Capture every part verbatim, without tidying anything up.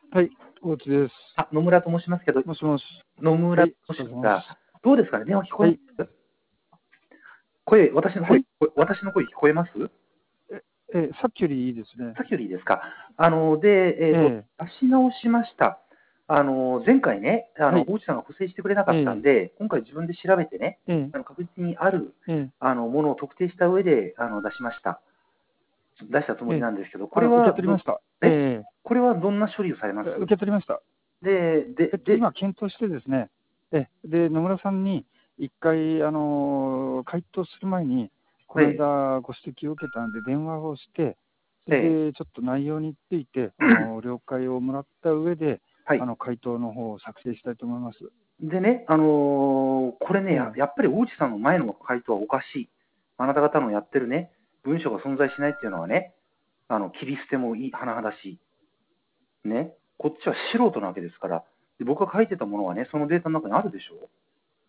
はい、大津です。 あ、野村と申しますけど、 もしもし。 野村と申しますが、どうですかね、電話聞こえます、はい、声、私の声、はい、私の声聞こえますええ、さっきよりいいですね。 さっきよりいいですか。あの、で、えっ、ー、と、ええ、出し直しました。あの、前回ね、あの、はい、大内さんが補正してくれなかったんで、ええ、今回自分で調べてね、ええ、あの確実にある、ええ、あのものを特定した上であの出しました。出したつもりなんですけど、これは、 受け取りました。 ええ、これはどんな処理をされます？ 受け取りました。 で、で、 えっと、今、検討してですね、えで野村さんに一回、あの回答する前に、この間、ご指摘を受けたんで、電話をして、それでちょっと内容について、あの了解をもらった上で、はい、あの回答の方を作成したいと思います。 でね、あのー、これね、やっぱり大内さんの前の回答はおかしい。あなた方のやってるね、文章が存在しないっていうのはね、あの切り捨てもいい、甚だしい。ね、こっちは素人なわけですから、で僕が書いてたものはね、そのデータの中にあるでしょう。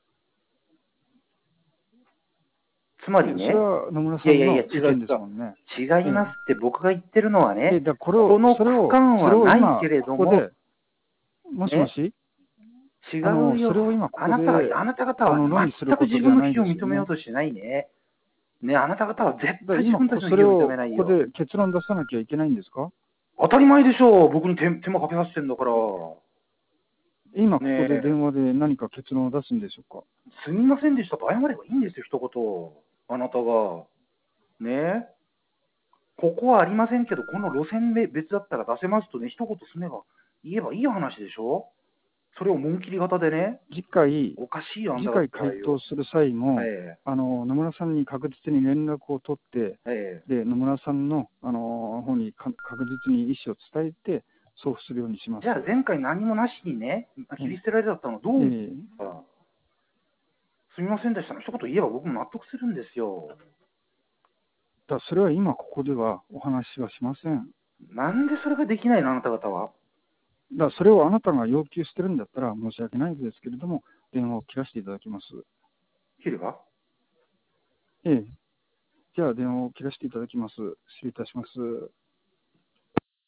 つまりね、いやいやいや、違う違う、違いますって、僕が言ってるのはね、この区間はないけれども、 もしもし、 違うよ、あなたは、あなた方は全く自分の非を認めようとしないね。ね、あなた方は絶対自分たちの非を認めないよ。 ここで結論出さなきゃいけないんですか？ 当たり前でしょう、僕に手手間かけさせてんだから。 今ここで電話で何か結論を出すんでしょうか？ すみませんでしたと謝ればいいんですよ、一言。あなたが。ね、ここはありませんけど、この路線で別だったら出せますとね、一言すめば言えばいい話でしょ。それを紋切り型でね、 次回、 おかしいよ、 次回回答する際も、えー、あの野村さんに確実に連絡を取って、えー、で野村さんのあの方に確実に意思を伝えて、送付するようにします。 じゃあ、前回何もなしにね、切り捨てられたのはどう、えー、すみませんでしたの一言言えば僕も納得するんですよ。 だそれは今ここではお話はしません。 なんでそれができないの、あなた方は。 だそれをあなたが要求してるんだったら申し訳ないですけれども、電話を切らせていただきます。 切れば？ ええ。じゃあ電話を切らせていただきます。失礼いたします。